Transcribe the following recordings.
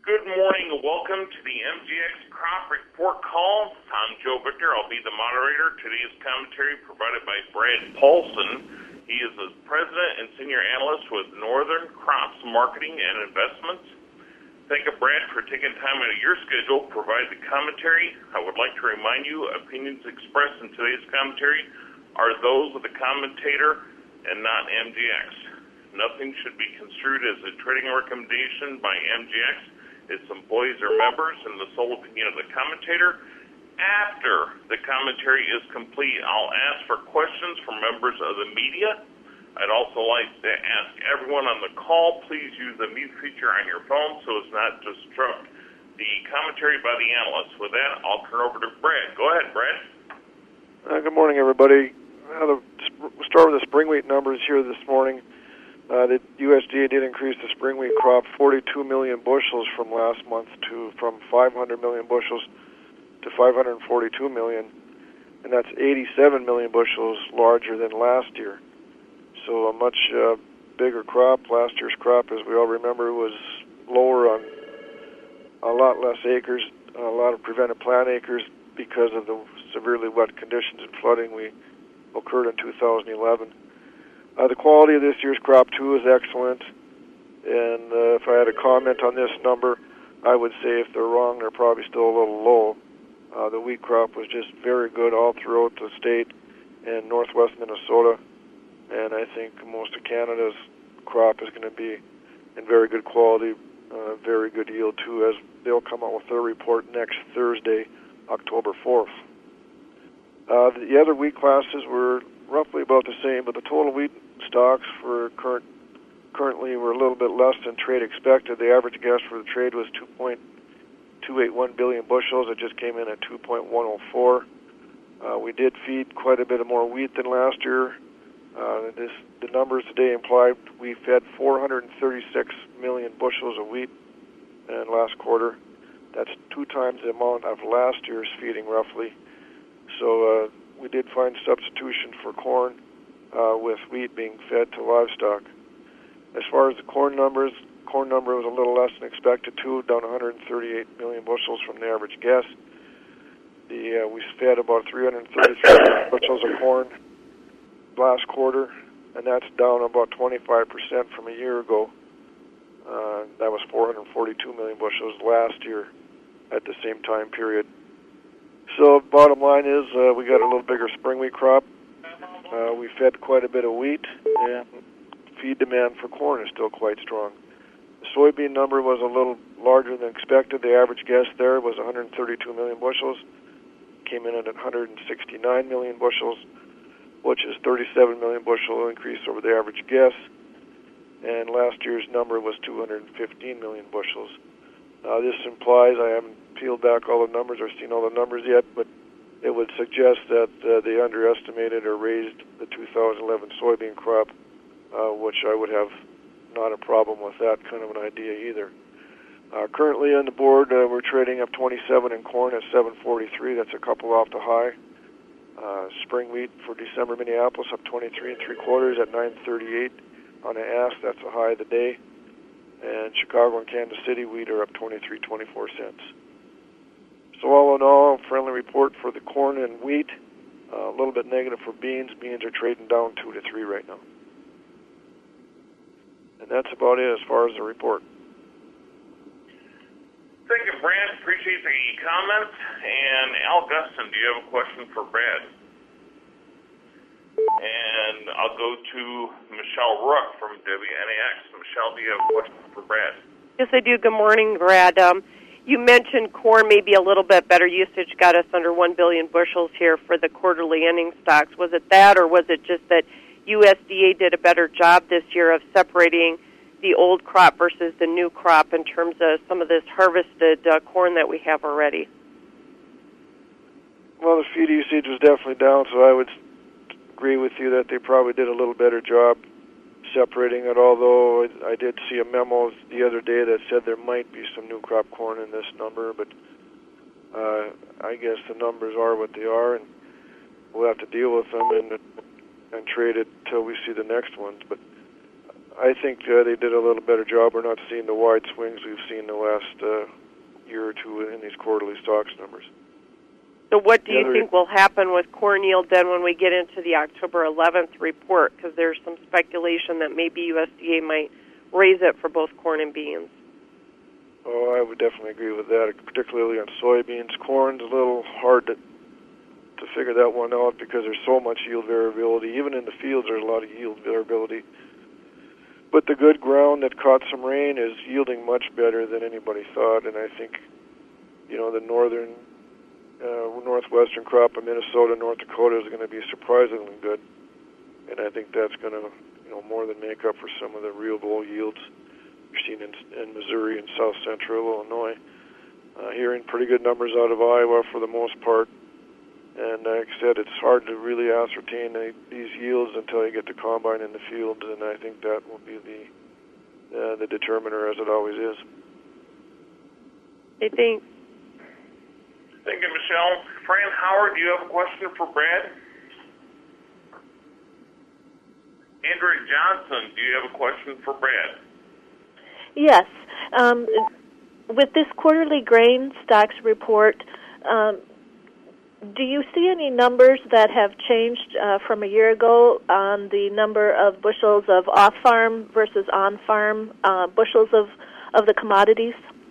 Good morning and welcome to the MGX Crop Report Call. I'm Joe Victor. I'll be the moderator. Today's commentary provided by Brad Paulson. He is the president and senior analyst with Northern Crops Marketing and Investments. Thank you, Brad, for taking time out of your schedule to provide the commentary. I would like to remind you, opinions expressed in today's commentary are those of the commentator and not MGX. Nothing should be construed as a trading recommendation by MGX, its employees or members, and the sole opinion of the commentator. After the commentary is complete, I'll ask for questions from members of the media. I'd also like to ask everyone on the call, please use the mute feature on your phone so as not to disrupt the commentary by the analysts. With that, I'll turn over to Brad. Go ahead, Brad. Good morning, everybody. We'll start with the spring wheat numbers here this morning. The USDA did increase the spring wheat crop 42 million bushels from last month from 500 million bushels to 542 million, and that's 87 million bushels larger than last year. So a much bigger crop. Last year's crop, as we all remember, was lower on a lot less acres, a lot of prevented plant acres because of the severely wet conditions and flooding we occurred in 2011. The quality of this year's crop, too, is excellent, and if I had a comment on this number, I would say if they're wrong, they're probably still a little low. The wheat crop was just very good all throughout the state and northwest Minnesota, and I think most of Canada's crop is going to be in very good quality, very good yield, too, as they'll come out with their report next Thursday, October 4th. The other wheat classes were roughly about the same, but the total wheat stocks for currently were a little bit less than trade expected. The average guess for the trade was 2.281 billion bushels. It just came in at 2.104. We did feed quite a bit of more wheat than last year. The numbers today implied we fed 436 million bushels of wheat in last quarter. That's 2 times the amount of last year's feeding, roughly. So we did find substitution for corn with wheat being fed to livestock. As far as the corn number was a little less than expected too, down 138 million bushels from the average guess. We fed about 333 million bushels of corn last quarter, and that's down about 25% from a year ago. That was 442 million bushels last year at the same time period. So bottom line is we got a little bigger spring wheat crop. We fed quite a bit of wheat, and feed demand for corn is still quite strong. The soybean number was a little larger than expected. The average guess there was 132 million bushels. Came in at 169 million bushels, which is 37 million bushel increase over the average guess. And last year's number was 215 million bushels. This implies, I haven't peeled back all the numbers or seen all the numbers yet, but it would suggest that they underestimated or raised the 2011 soybean crop, which I would have not a problem with that kind of an idea either. Currently on the board, we're trading up 27 in corn at 743. That's a couple off the high. Spring wheat for December Minneapolis up 23 3/4 at 938 on an ask. That's a high of the day. And Chicago and Kansas City wheat are up 23.24 cents. So all in all, friendly report for the corn and wheat. A little bit negative for beans. Beans are trading down 2 to 3 right now. And that's about it as far as the report. Thank you, Brad. Appreciate the comments. And Al Gustin, do you have a question for Brad? And I'll go to Michelle Rook from WNAX. Michelle, do you have a question for Brad? Yes, I do. Good morning, Brad. You mentioned corn may be a little bit better usage, got us under 1 billion bushels here for the quarterly ending stocks. Was it that, or was it just that USDA did a better job this year of separating the old crop versus the new crop in terms of some of this harvested corn that we have already? Well, the feed usage was definitely down, so I would agree with you that they probably did a little better job separating it, although I did see a memo the other day that said there might be some new crop corn in this number, but I guess the numbers are what they are, and we'll have to deal with them and trade it till we see the next ones. But I think they did a little better job. We're not seeing the wide swings we've seen the last year or two in these quarterly stocks numbers. So what do you think will happen with corn yield then when we get into the October 11th report? Because there's some speculation that maybe USDA might raise it for both corn and beans. Oh, I would definitely agree with that, particularly on soybeans. Corn's a little hard to figure that one out because there's so much yield variability. Even in the fields, there's a lot of yield variability. But the good ground that caught some rain is yielding much better than anybody thought, and I think, the northwestern crop of Minnesota, North Dakota is going to be surprisingly good, and I think that's going to, more than make up for some of the real low yields you're seeing in Missouri and south central Illinois. Hearing pretty good numbers out of Iowa for the most part, and like I said, it's hard to really ascertain these yields until you get the combine in the field, and I think that will be the determiner, as it always is. I think. Thank you, Michelle. Fran Howard, do you have a question for Brad? Andrea Johnson, do you have a question for Brad? Yes. With this quarterly grain stocks report, do you see any numbers that have changed from a year ago on the number of bushels of off-farm versus on-farm bushels of the commodities?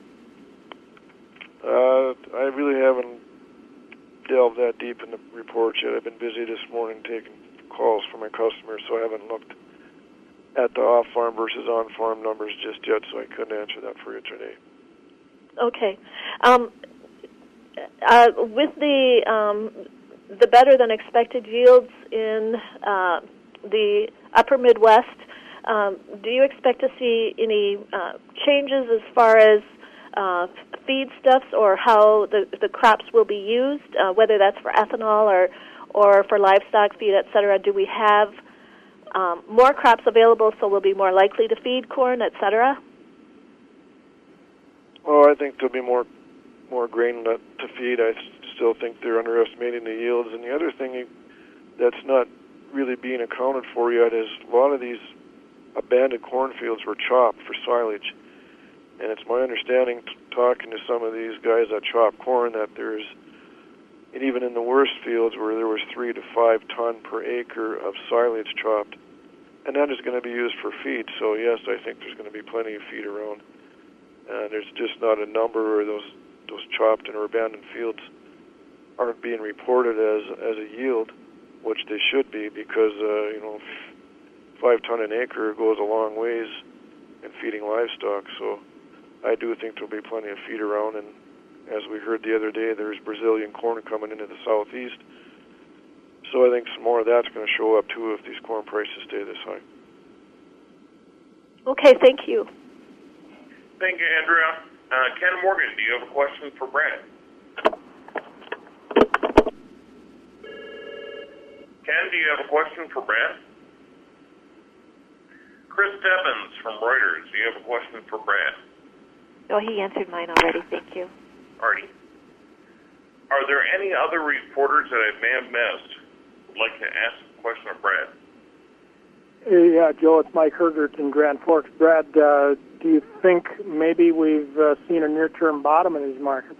I really haven't delved that deep in the reports yet. I've been busy this morning taking calls from my customers, so I haven't looked at the off-farm versus on-farm numbers just yet, so I couldn't answer that for you today. Okay. With the better than expected yields in the upper Midwest, do you expect to see any changes as far as feedstuffs or how the crops will be used, whether that's for ethanol or for livestock feed, et cetera? Do we have more crops available so we'll be more likely to feed corn, et cetera? Well, I think there'll be more grain to feed. I still think they're underestimating the yields. And the other thing that's not really being accounted for yet is a lot of these abandoned cornfields were chopped for silage. And it's my understanding, talking to some of these guys that chop corn, that there's, and even in the worst fields where there was 3 to 5 ton per acre of silage chopped, and that is going to be used for feed. So yes, I think there's going to be plenty of feed around. There's just not a number where those chopped and or abandoned fields aren't being reported as a yield, which they should be, because 5 ton an acre goes a long ways in feeding livestock. So I do think there'll be plenty of feed around, and as we heard the other day, there's Brazilian corn coming into the southeast. So I think some more of that's going to show up too if these corn prices stay this high. Okay, thank you. Thank you, Andrea. Ken Morgan, do you have a question for Brad? Ken, do you have a question for Brad? Chris Stebbins from Reuters, do you have a question for Brad? Oh, he answered mine already. Thank you. Artie. Are there any other reporters that I may have missed who would like to ask a question of Brad? Yeah, Joe, it's Mike Hergert in Grand Forks. Brad, do you think maybe we've seen a near-term bottom in these markets?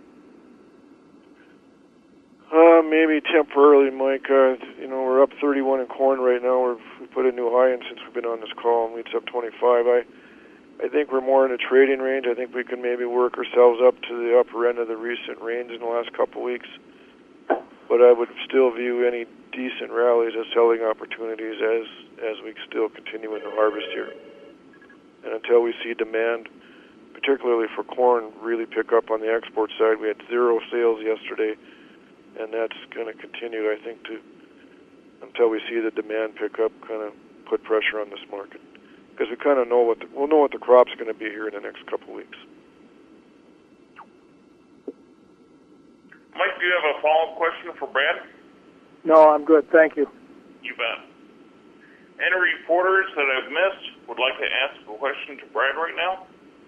Maybe temporarily, Mike. We're up 31 in corn right now. We put a new high in since we've been on this call, and wheat's up 25. I think we're more in a trading range. I think we can maybe work ourselves up to the upper end of the recent range in the last couple of weeks. But I would still view any decent rallies as selling opportunities as we still continue in the harvest year. And until we see demand, particularly for corn, really pick up on the export side. We had 0 sales yesterday, and that's going to continue, I think, until we see the demand pick up, kind of put pressure on this market. Because we kind of know we'll know what the crop's going to be here in the next couple of weeks. Mike, do you have a follow-up question for Brad? No, I'm good. Thank you. You bet. Any reporters that I've missed would like to ask a question to Brad right now?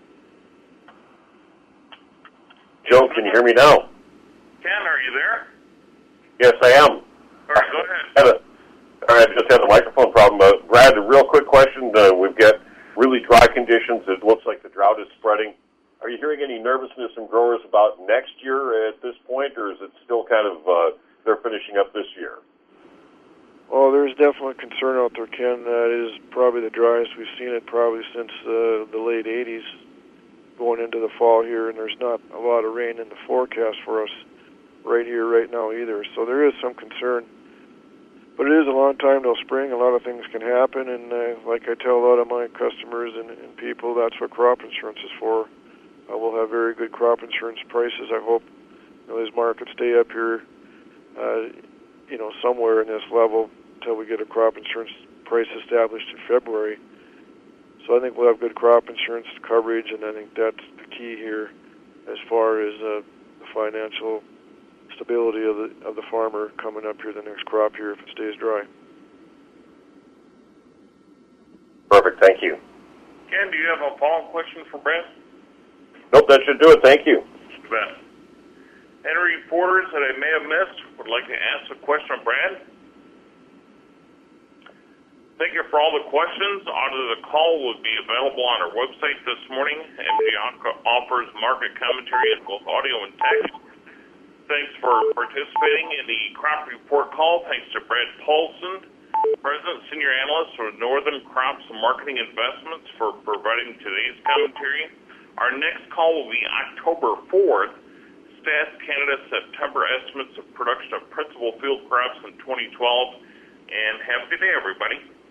Joe, can you hear me now? Ken, are you there? Yes, I am. All right, go ahead. I just had a microphone problem. Brad, real quick question. We've got really dry conditions. It looks like the drought is spreading. Are you hearing any nervousness from growers about next year at this point, or is it still kind of they're finishing up this year? Oh, there's definitely concern out there, Ken. That is probably the driest we've seen it probably since the late 80s going into the fall here, and there's not a lot of rain in the forecast for us right here, right now either. So there is some concern. But it is a long time till spring. A lot of things can happen, and like I tell a lot of my customers and people, that's what crop insurance is for. We'll have very good crop insurance prices. I hope these markets stay up here, somewhere in this level until we get a crop insurance price established in February. So I think we'll have good crop insurance coverage, and I think that's the key here as far as the financial stability of the farmer coming up here the next crop year if it stays dry. Perfect. Thank you. Ken, do you have a follow-up question for Brad? Nope, that should do it. Thank you. Bet. Any reporters that I may have missed would like to ask a question of Brad? Thank you for all the questions. Audio of the call will be available on our website this morning. MG offers market commentary in both audio and text. Thanks for participating in the crop report call. Thanks to Brad Paulson, President, Senior Analyst for Northern Crops and Marketing Investments, for providing today's commentary. Our next call will be October 4th. Stats Canada September estimates of production of principal field crops in 2012. And have a good day, everybody.